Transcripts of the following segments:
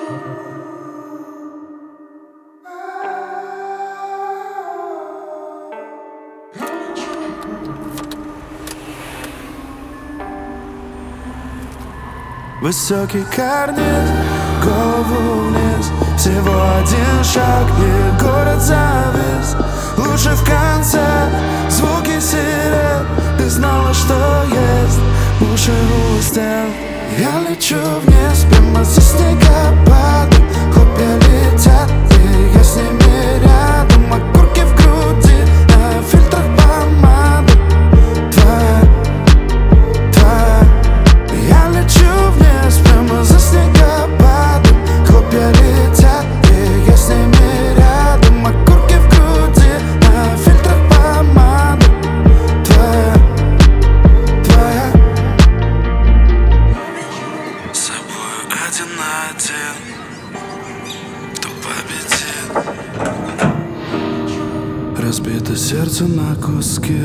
Высокий карниз, голову вниз. Всего один шаг и город завис. Лучше в конце звуки сирен. Ты знала, что есть уши у стен. Я лечу вниз, прямо за снегопадом. Хлопья летят, и я с ними рядом. Окурки в груди, на фильтрах помада. Твоя. Я лечу вниз, прямо за снегопадом. Хлопья летят, и я с ними рядом. Окурки в груди, на фильтрах помада. Твоя. С собой один на один. Кто победит? Разбито сердце на куски.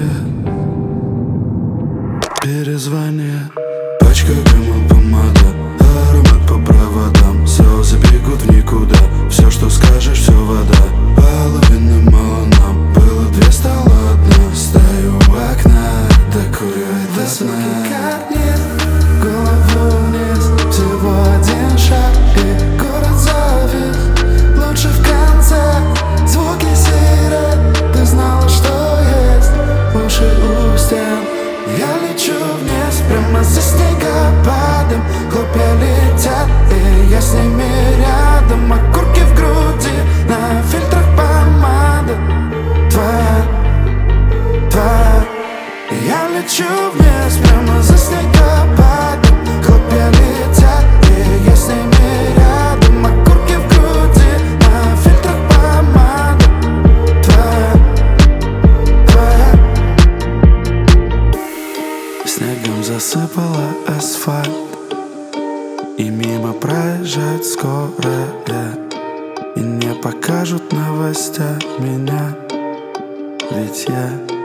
Перезвони. Пачка дыма, помада, аромат по проводам. Слезы бегут в никуда. Все, что скажешь, все вода. Половины мало нам. Было две, стало одна. Стою у окна, докуривай до сна. Высокий карниз, голову вниз. Всего один шаг и город завис. Лучше в конце звуки сирен. Ты знала, что есть уши у стен. Я лечу вниз, прямо за снегопадом. Хлопья летят, и я с ними рядом. Окурки в груди, на фильтрах помада. Твоя. Я лечу вниз, прямо за снегопадом. Хлопья летят, и я с ними рядом. Окурки в груди, на фильтрах помада. Твоя. Снегом засыпала асфальт, и мимо проезжает скорая. И не покажут новостях меня, ведь я